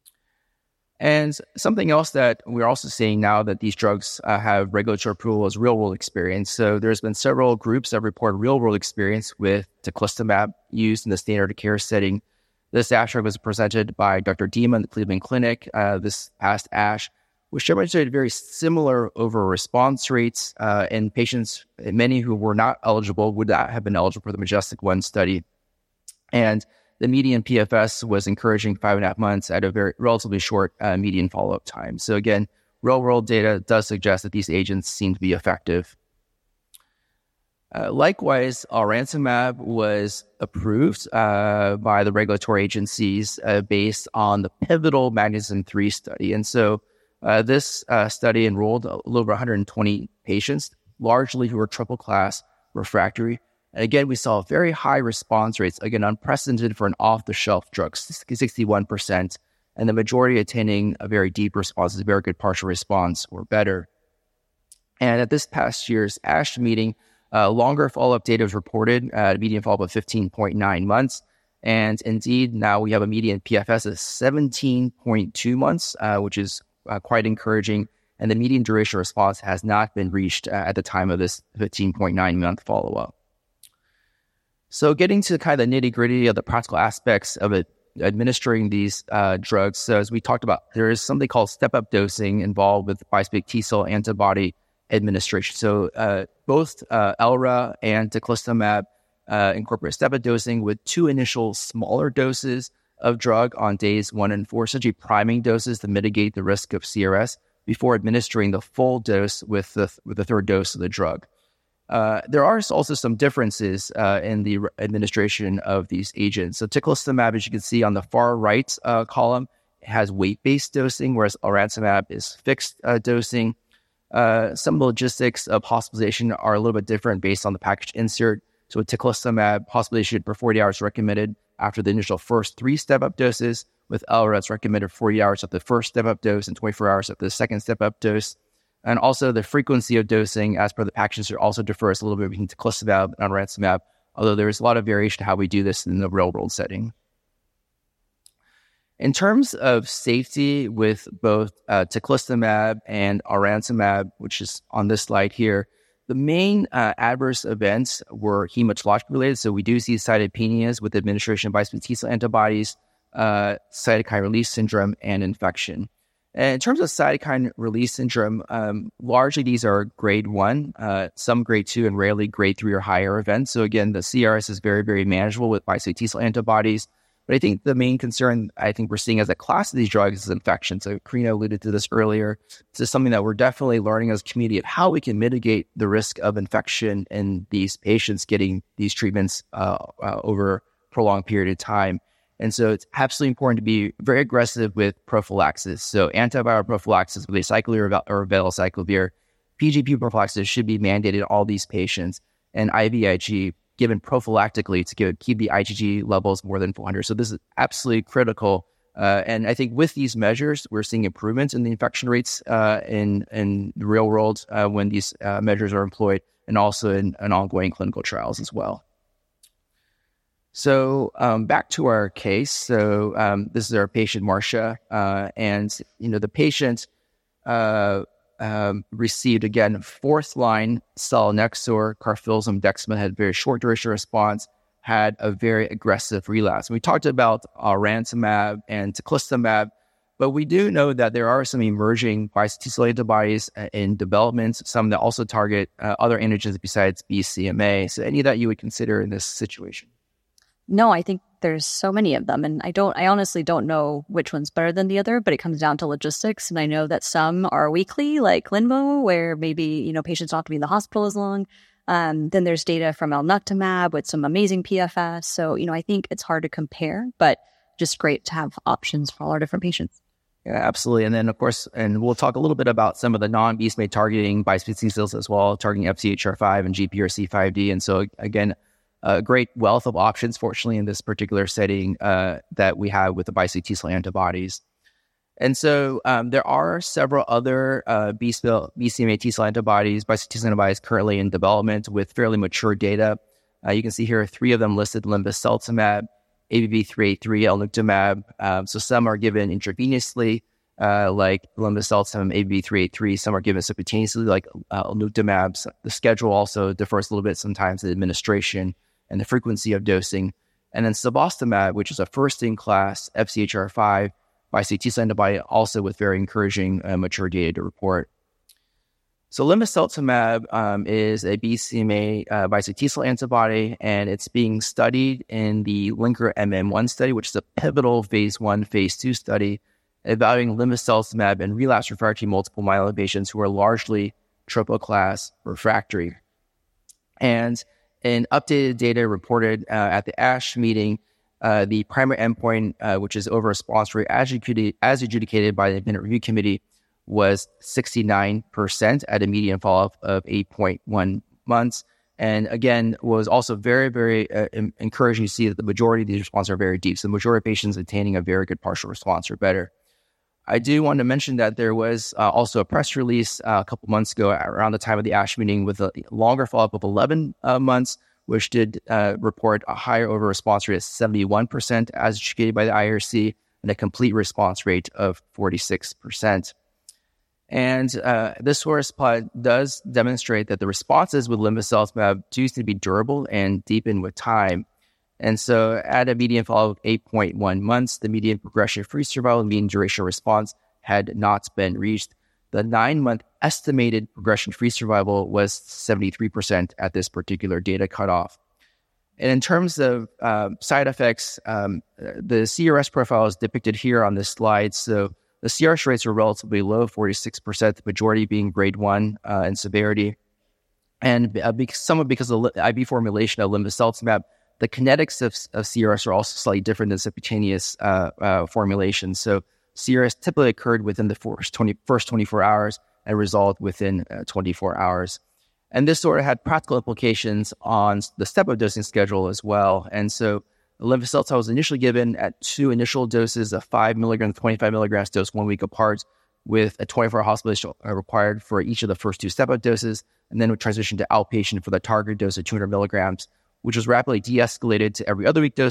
And something else that we're also seeing now that these drugs uh, have regulatory approval is real-world experience. So there's been several groups that report real-world experience with teclistamab used in the standard of care setting. This abstract was presented by Doctor Dima in the Cleveland Clinic uh, this past ASH, which demonstrated very similar overall response rates uh, in patients, many who were not eligible, would not have been eligible for the Majestic one study. And the median P F S was encouraging five and a half months at a very relatively short uh, median follow-up time. So again, real-world data does suggest that these agents seem to be effective. Uh, likewise, elranatamab was approved uh, by the regulatory agencies uh, based on the pivotal MagnetisMM three study. And so uh, this uh, study enrolled a little over one hundred twenty patients, largely who were triple-class refractory. And again, we saw very high response rates, again, unprecedented for an off-the-shelf drug, sixty-one percent, and the majority attaining a very deep response, a very good partial response or better. And at this past year's ASH meeting, uh, longer follow-up data was reported, uh, median follow-up of fifteen point nine months. And indeed, now we have a median P F S of seventeen point two months, uh, which is uh, quite encouraging. And the median duration of response has not been reached uh, at the time of this fifteen point nine month follow-up. So getting to kind of the nitty-gritty of the practical aspects of it, administering these uh, drugs. So as we talked about, there is something called step-up dosing involved with bispecific T-cell antibody administration. So uh, both uh, elra and teclistamab uh, incorporate step-up dosing with two initial smaller doses of drug on days one and four, essentially priming doses to mitigate the risk of C R S before administering the full dose with the, with the third dose of the drug. Uh, there are also some differences uh, in the re- administration of these agents. So teclistamab, as you can see on the far right uh, column, has weight-based dosing, whereas elranatamab is fixed uh, dosing. Uh, some of the logistics of hospitalization are a little bit different based on the package insert. So with teclistamab, hospitalization for forty hours recommended after the initial first three step-up doses. With elra, it's recommended forty hours at the first step-up dose and twenty-four hours at the second step-up dose. And also the frequency of dosing as per the package insert also differs a little bit between teclistamab and elranatamab, although there is a lot of variation to how we do this in the real-world setting. In terms of safety with both uh, teclistamab and arantamab, which is on this slide here, the main uh, adverse events were hematologic related. So we do see cytopenias with administration of bispecific T-cell antibodies, uh, cytokine release syndrome, and infection. And in terms of cytokine release syndrome, um, largely these are grade one, uh, some grade two, and rarely grade three or higher events. So again, the C R S is very, very manageable with bispecific T-cell antibodies. But I think the main concern I think we're seeing as a class of these drugs is infection. So Karina alluded to this earlier. This is something that we're definitely learning as a community of how we can mitigate the risk of infection in these patients getting these treatments uh, uh, over a prolonged period of time. And so it's absolutely important to be very aggressive with prophylaxis. So antiviral prophylaxis with acyclovir or valacyclovir, P G P prophylaxis should be mandated in all these patients, and I V I G given prophylactically to give, keep the IgG levels more than four hundred. So this is absolutely critical. Uh, and I think with these measures, we're seeing improvements in the infection rates uh, in, in the real world uh, when these uh, measures are employed, and also in, in ongoing clinical trials as well. So um, back to our case. So um, this is our patient, Marcia. Uh, and, you know, the patient uh, Um, received, again, fourth-line selinexor, carfilzom, dexamethasone, had very short duration response, had a very aggressive relapse. We talked about arantamab and teclistamab, but we do know that there are some emerging bispecific T-cell antibodies in development, some that also target uh, other antigens besides B C M A. So any that you would consider in this situation? No, I think there's so many of them, and I don't. I honestly don't know which one's better than the other, but it comes down to logistics. And I know that some are weekly, like Linvo, where maybe you know patients don't have to be in the hospital as long. Um, then there's data from elnuctamab with some amazing P F S. So you know, I think it's hard to compare, but just great to have options for all our different patients. Yeah, absolutely. And then, of course, and we'll talk a little bit about some of the non-B C M A targeting bispecific T-cells as well, targeting F C H R five and G P R C five D. And so again, a great wealth of options, fortunately, in this particular setting uh, that we have with the bispecific T-cell antibodies. And so um, there are several other uh, B C M A T-cell antibodies, bispecific T-cell antibodies currently in development with fairly mature data. Uh, you can see here three of them listed: linvoseltamab, A B B three eighty-three, elnuctamab. Um, so some are given intravenously, uh, like linvoseltamab, A B B three eighty-three. Some are given subcutaneously, like uh, elnuctamab. The schedule also differs a little bit sometimes, the administration and the frequency of dosing. And then cevostamab, which is a first-in-class F C H R five bispecific T-cell antibody, also with very encouraging uh, mature data to report. So linvoseltamab um, is a B C M A uh, bispecific T-cell antibody, and it's being studied in the Linker M M one study, which is a pivotal phase one, phase two study, evaluating linvoseltamab in relapsed refractory multiple myeloma patients who are largely triple-class refractory. And in updated data reported uh, at the ASH meeting, uh, the primary endpoint, uh, which is overall response rate as adjudicated, as adjudicated by the Independent Review Committee, was sixty-nine percent at a median follow-up of eight point one months. And again, was also very, very uh, encouraging to see that the majority of these responses are very deep. So the majority of patients attaining a very good partial response or better. I do want to mention that there was uh, also a press release uh, a couple months ago around the time of the ASH meeting with a longer follow-up of eleven uh, months, which did uh, report a higher overall response rate of seventy-one percent as adjudicated by the I R C, and a complete response rate of forty-six percent. And uh, this source plot does demonstrate that the responses with linvoseltamab do seem to be durable and deepen with time. And so at a median follow-up of eight point one months, the median progression-free survival and median duration of response had not been reached. The nine-month estimated progression-free survival was seventy-three percent at this particular data cutoff. And in terms of um, side effects, um, the C R S profile is depicted here on this slide. So the C R S rates are relatively low, forty-six percent, the majority being grade one uh, in severity. And uh, because, somewhat because of the I V formulation of linvoseltamab, the kinetics of, of C R S are also slightly different than subcutaneous uh, uh, formulations. So C R S typically occurred within the first, twenty, first twenty-four hours and resolved within uh, twenty-four hours. And this sort of had practical implications on the step-up dosing schedule as well. And so linvoseltamab was initially given at two initial doses of five milligrams, twenty-five milligrams dose one week apart, with a twenty-four hour hospitalization required for each of the first two step-up doses. And then we transitioned to outpatient for the target dose of two hundred milligrams, which was rapidly de-escalated to every other week dosing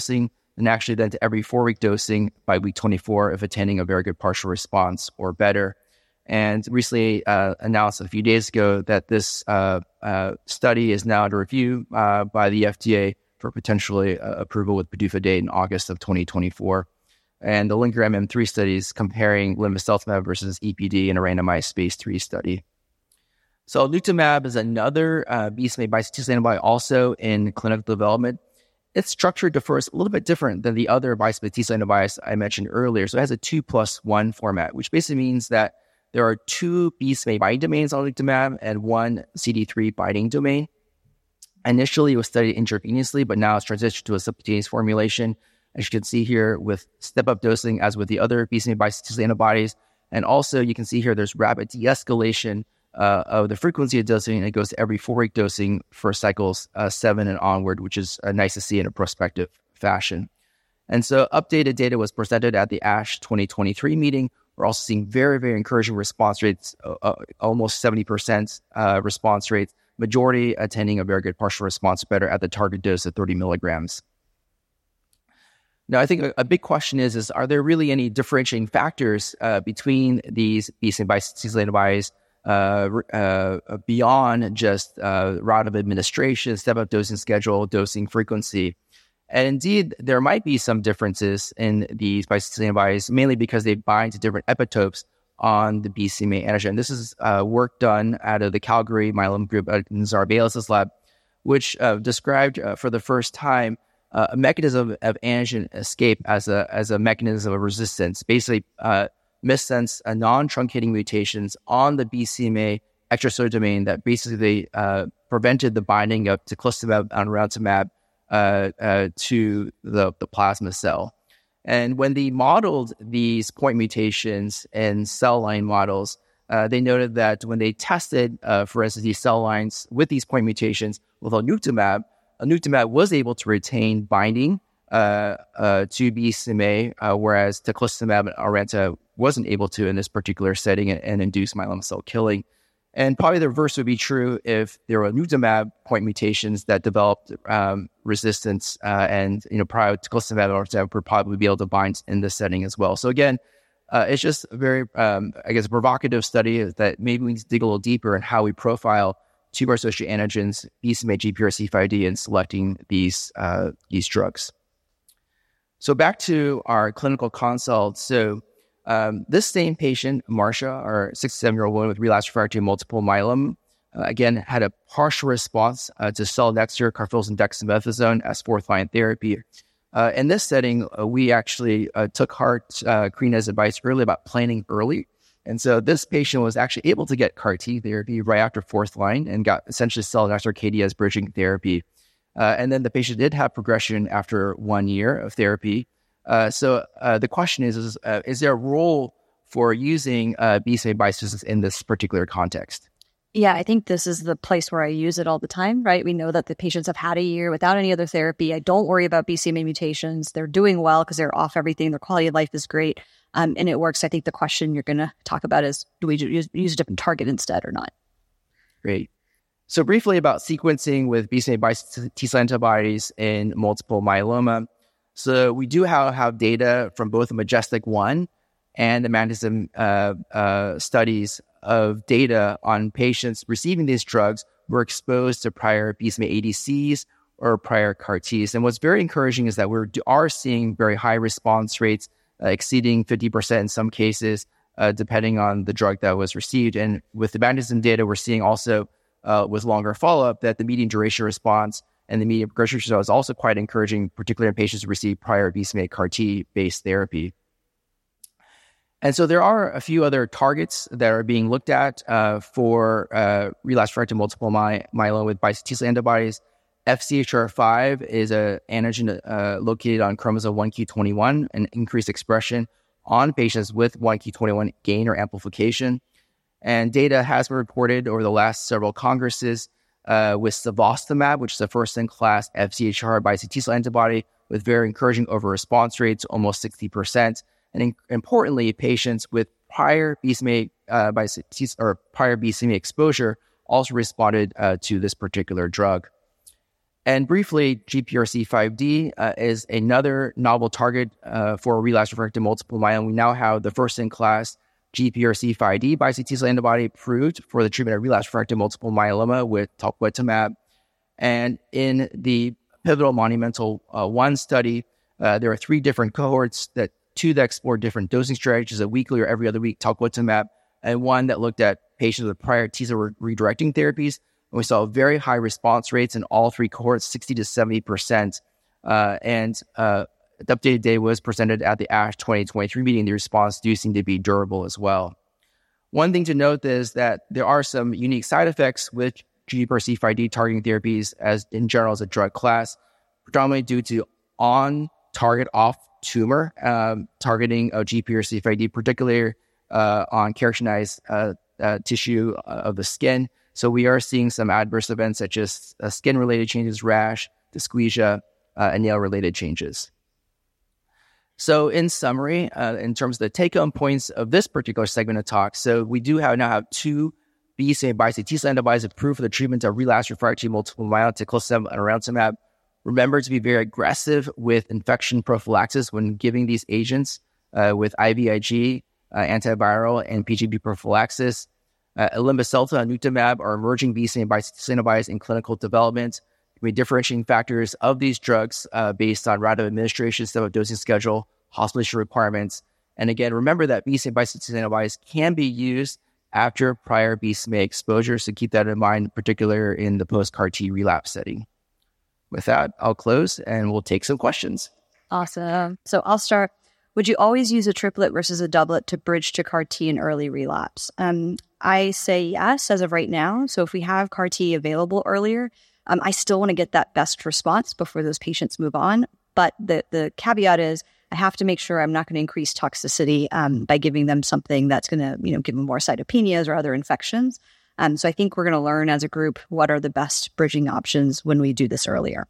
and actually then to every four-week dosing by week twenty-four if attaining a very good partial response or better. And recently uh, announced a few days ago that this uh, uh, study is now under review uh, by the F D A for potentially uh, approval with P D U F A date in August of twenty twenty-four. And the Linker M M three studies comparing linvoseltamab versus E P D in a randomized phase three study. So alnuctamab is another uh, B C M A bispecific antibody also in clinical development. It's structured to first a little bit different than the other bispecific T-cell antibodies I mentioned earlier. So it has a two plus one format, which basically means that there are two B C M A binding domains on alnuctamab and one C D three binding domain. Initially, it was studied intravenously, but now it's transitioned to a subcutaneous formulation, as you can see here with step-up dosing as with the other B C M A bispecific antibodies. And also, you can see here there's rapid de-escalation uh, of the frequency of dosing, and it goes to every four-week dosing for cycles uh, seven and onward, which is uh, nice to see in a prospective fashion. And so updated data was presented at the ASH twenty twenty-three meeting. We're also seeing very, very encouraging response rates, uh, uh, almost seventy percent uh, response rates, majority attaining a very good partial response better at the target dose of thirty milligrams. Now, I think a, a big question is, is, are there really any differentiating factors uh, between these B C M A bispecific antibodies uh, uh, beyond just uh, route of administration, step-up dosing schedule, dosing frequency? And indeed, there might be some differences in these bispecific antibodies, mainly because they bind to different epitopes on the B C M A antigen. This is uh, work done out of the Calgary Myeloma Group at Nizar Baylis's lab, which uh, described uh, for the first time uh, a mechanism of antigen escape as a as a mechanism of resistance. Basically, uh, missense uh, non-truncating mutations on the B C M A extracellular domain that basically uh, prevented the binding of teclistamab and omalizumab Uh, uh, to the, the plasma cell. And when they modeled these point mutations in cell line models, uh, they noted that when they tested, uh, for instance, these cell lines with these point mutations with alnuctamab, alnuctamab was able to retain binding uh, uh, to B C M A, uh, whereas teclistamab and Arenta wasn't able to in this particular setting and, and induce myeloma cell killing. And probably the reverse would be true if there were alnuctamab point mutations that developed um, resistance, uh, and you know, prior to teclistamab or Arenta would probably be able to bind in this setting as well. So again, uh, it's just a very, um, I guess, provocative study that maybe we need to dig a little deeper in how we profile tumor-associated antigens, B C M A, G P R C five D, in selecting these uh, these drugs. So back to our clinical consult. So. Um, this same patient, Marcia, our sixty-seven-year-old woman with relapsed refractory multiple myeloma, uh, again, had a partial response uh, to selinexor, carfilzomib, dexamethasone as fourth-line therapy. Uh, in this setting, uh, we actually uh, took heart uh, Karina's advice early about planning early. And so this patient was actually able to get C A R T therapy right after fourth line and got essentially selinexor K D as bridging therapy. Uh, and then the patient did have progression after one year of therapy. Uh, so uh, the question is, is, uh, is there a role for using uh, B C M A bispecifics in this particular context? Yeah, I think this is the place where I use it all the time, right? We know that the patients have had a year without any other therapy. I don't worry about B C M A mutations. They're doing well because they're off everything. Their quality of life is great, um, and it works. I think the question you're going to talk about is, do we use, use a different target instead or not? Great. So briefly about sequencing with B C M A bispecific T-cell antibodies in multiple myeloma. So we do have, have data from both the Majestic one and the MagnetisMM uh, uh, studies of data on patients receiving these drugs who were exposed to prior B C M A A D Cs or prior C A R Ts. And what's very encouraging is that we are seeing very high response rates, uh, exceeding fifty percent in some cases, uh, depending on the drug that was received. And with the MagnetisMM data, we're seeing also uh, with longer follow-up that the median duration response and the median progression result is also quite encouraging, particularly in patients who receive prior B C M A C A R T-based therapy. And so there are a few other targets that are being looked at uh, for uh, relapsed refractory multiple my- myeloma with bispecific T-cell antibodies. F C H R five is an antigen uh, located on chromosome one q twenty-one and increased expression on patients with one q twenty-one gain or amplification. And data has been reported over the last several congresses Uh, with cevostamab, which is a first-in-class F C H R bispecific T-cell antibody with very encouraging over response rates, almost sixty percent. And in, importantly, patients with prior B C M A uh, bispecific or prior B C M A exposure also responded uh, to this particular drug. And briefly, G P R C five D uh, is another novel target uh, for relapsed refractory multiple myeloma. We now have the first-in-class G P R C five D bispecific T-cell antibody approved for the treatment of relapsed refractory multiple myeloma with talquetamab. And in the pivotal Monumental uh, one study, uh, there are three different cohorts, that two that explored different dosing strategies, a weekly or every other week talquetamab, and one that looked at patients with prior T-cell re- redirecting therapies. And we saw very high response rates in all three cohorts, sixty to seventy percent. Uh, and uh, the updated data was presented at the ASH twenty twenty-three meeting. The response do seem to be durable as well. One thing to note is that there are some unique side effects with G P R C five D targeting therapies as in general as a drug class, predominantly due to on-target, off-tumor um, targeting of G P R C five D, particularly uh, on keratinized uh, uh, tissue of the skin. So we are seeing some adverse events such as uh, skin-related changes, rash, dysgeusia, uh, and nail-related changes. So in summary, uh, in terms of the take-home points of this particular segment of talk, so we do have now have two B C M A bispecific T-cell antibodies approved for the treatment of relapsed refractory multiple myeloma, teclistamab and arountumab. Remember to be very aggressive with infection prophylaxis when giving these agents uh, with I V I G, uh, antiviral, and P G B prophylaxis. Uh, Alembacelta and anutamab are emerging B C M A bispecific T-cell antibodies in clinical development. We differentiating factors of these drugs uh, based on route of administration, step of dosing schedule, hospitalization requirements. And again, remember that B C M A bispecific T-cell antibodies can be used after prior B C M A exposure, so keep that in mind, in particular in the post-C A R T relapse setting. With that, I'll close and we'll take some questions. Awesome. So I'll start. Would you always use a triplet versus a doublet to bridge to C A R T in early relapse? Um, I say yes as of right now. So if we have C A R T available earlier, um, I still want to get that best response before those patients move on. But the, the caveat is I have to make sure I'm not going to increase toxicity um, by giving them something that's going to, you know, give them more cytopenias or other infections. Um, so I think we're going to learn as a group what are the best bridging options when we do this earlier.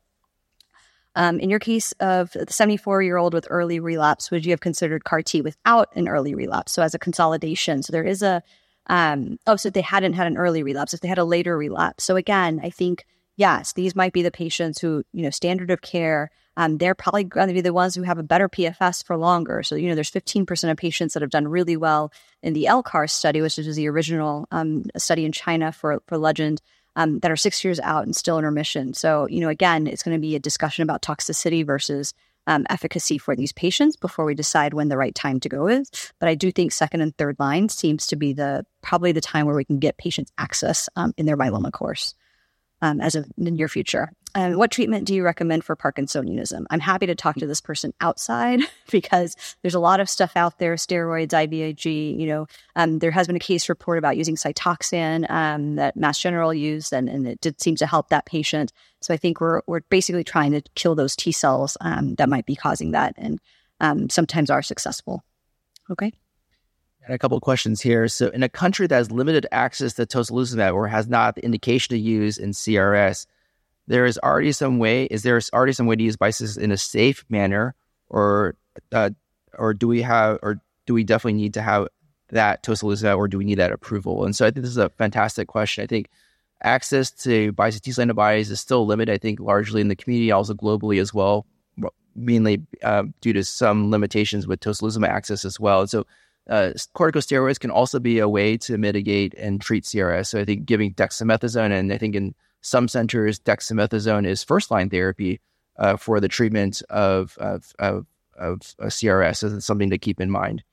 Um, in your case of the seventy-four-year-old with early relapse, would you have considered C A R T without an early relapse? So as a consolidation. So there is a, um, oh, so if they hadn't had an early relapse, if they had a later relapse. So again, I think, yes, these might be the patients who, you know, standard of care, um, they're probably going to be the ones who have a better P F S for longer. So, you know, there's fifteen percent of patients that have done really well in the L C A R study, which is the original um, study in China for, for Legend, um, that are six years out and still in remission. So, you know, again, it's going to be a discussion about toxicity versus um, efficacy for these patients before we decide when the right time to go is. But I do think second and third line seems to be the probably the time where we can get patients access um, in their myeloma course. Um, as of the near future. Um, what treatment do you recommend for Parkinsonism? I'm happy to talk to this person outside because there's a lot of stuff out there, steroids, I V I G, you know, um, there has been a case report about using Cytoxan um, that Mass General used, and, and it did seem to help that patient. So I think we're we're basically trying to kill those T cells um, that might be causing that, and um, sometimes are successful. Okay. And a couple of questions here. So in a country that has limited access to tocilizumab or has not the indication to use in C R S, there is already some way, is there already some way to use bispecifics in a safe manner, or uh, or do we have, or do we definitely need to have that tocilizumab, or do we need that approval? And so I think this is a fantastic question. I think access to bispecific T-cell antibodies is still limited, I think, largely in the community, also globally as well, mainly uh, due to some limitations with tocilizumab access as well. And so Uh, corticosteroids can also be a way to mitigate and treat C R S. So I think giving dexamethasone, and I think in some centers, dexamethasone is first-line therapy uh, for the treatment of of, of, of C R S. So it's something to keep in mind.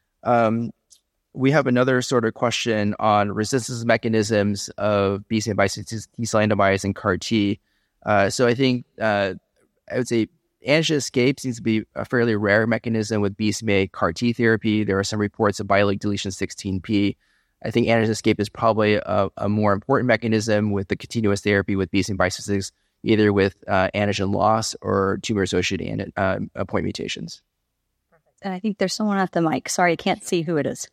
Um, we have another sort of question on resistance mechanisms of B C M A bispecific T-cell antibodies and C A R T. Uh, so I think uh, I would say antigen escape seems to be a fairly rare mechanism with B C M A C A R T therapy. There are some reports of biallelic deletion sixteen p. I think antigen escape is probably a, a more important mechanism with the continuous therapy with B C M A bispecifics, either with uh, antigen loss or tumor-associated uh, point mutations. Perfect. And I think there's someone at the mic. Sorry, I can't see who it is.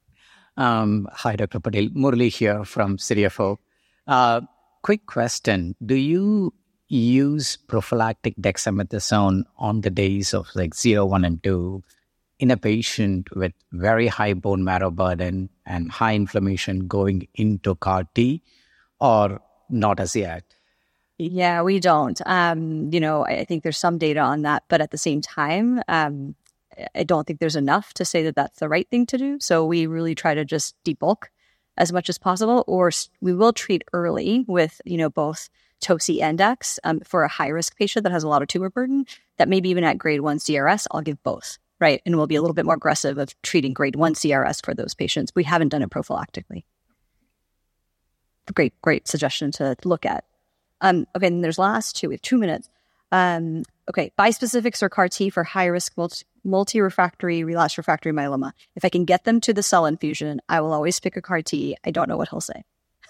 Um, hi, Doctor Patel. Murli here from C D F O. Uh, quick question. Do you use prophylactic dexamethasone on the days of like zero, one, and two in a patient with very high bone marrow burden and high inflammation going into C A R T, or not as yet? Yeah, we don't. Um, you know, I, I think there's some data on that, but at the same time, um, I don't think there's enough to say that that's the right thing to do. So we really try to just debulk as much as possible, or we will treat early with, you know, both T O C and Dex um, for a high-risk patient that has a lot of tumor burden, that maybe even at grade one C R S, I'll give both, right? And we'll be a little bit more aggressive of treating grade one C R S for those patients. We haven't done it prophylactically. Great, great suggestion to look at. Um, okay, and there's last two. We have two minutes. Um, okay, bispecifics or C A R T for high-risk multi- multi-refractory, relapsed refractory myeloma. If I can get them to the cell infusion, I will always pick a C A R T. I don't know what he'll say.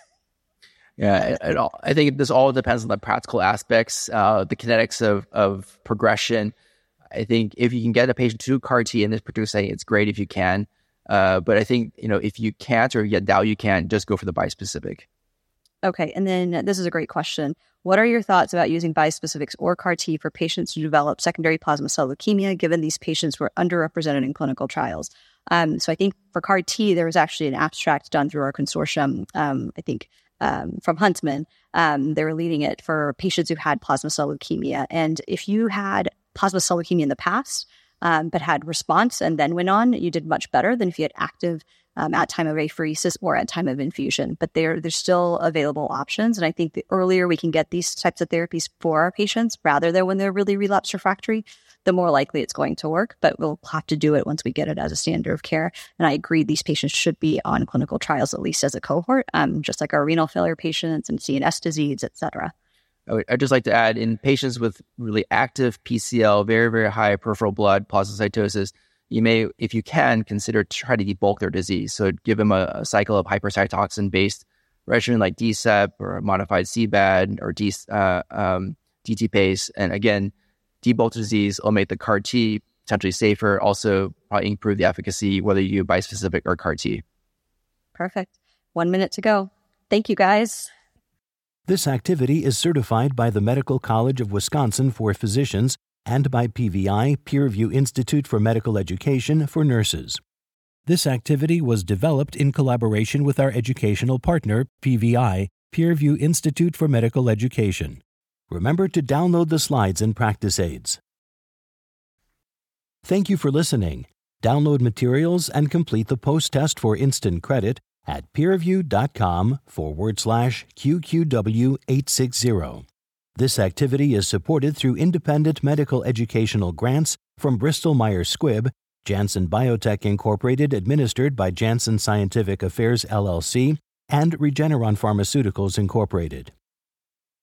Yeah, it, it all, I think this all depends on the practical aspects, uh, the kinetics of, of progression. I think if you can get a patient to C A R T in this particular setting, it's great if you can. Uh, but I think, you know, if you can't, or you doubt you can, just go for the bispecific. Okay, and then this is a great question. What are your thoughts about using bispecifics or C A R T for patients who develop secondary plasma cell leukemia, given these patients were underrepresented in clinical trials? Um, so I think for C A R T, there was actually an abstract done through our consortium, um, I think, um, from Huntsman. Um, they were leading it for patients who had plasma cell leukemia. And if you had plasma cell leukemia in the past, um, but had response and then went on, you did much better than if you had active Um, at time of apheresis or at time of infusion. But they're, they're still available options. And I think the earlier we can get these types of therapies for our patients, rather than when they're really relapsed refractory, the more likely it's going to work. But we'll have to do it once we get it as a standard of care. And I agree, these patients should be on clinical trials, at least as a cohort, um, just like our renal failure patients and C N S disease, et cetera. I would, I'd just like to add, in patients with really active P C L, very, very high peripheral blood plasmacytosis, you may, if you can, consider try to debulk their disease. So give them a, a cycle of hypercytoxin-based regimen like D C E P or modified C B A D or D, uh, um, D T PACE. And again, debulk the disease will make the C A R T potentially safer, also probably improve the efficacy, whether you do bispecific or C A R T. Perfect. One minute to go. Thank you, guys. This activity is certified by the Medical College of Wisconsin for physicians and by P V I, Peer Review Institute for Medical Education for nurses. This activity was developed in collaboration with our educational partner, P V I, Peer Review Institute for Medical Education. Remember to download the slides and practice aids. Thank you for listening. Download materials and complete the post-test for instant credit at peerreview.com forward slash QQW860. This activity is supported through independent medical educational grants from Bristol Myers Squibb, Janssen Biotech Incorporated, administered by Janssen Scientific Affairs L L C, and Regeneron Pharmaceuticals Incorporated.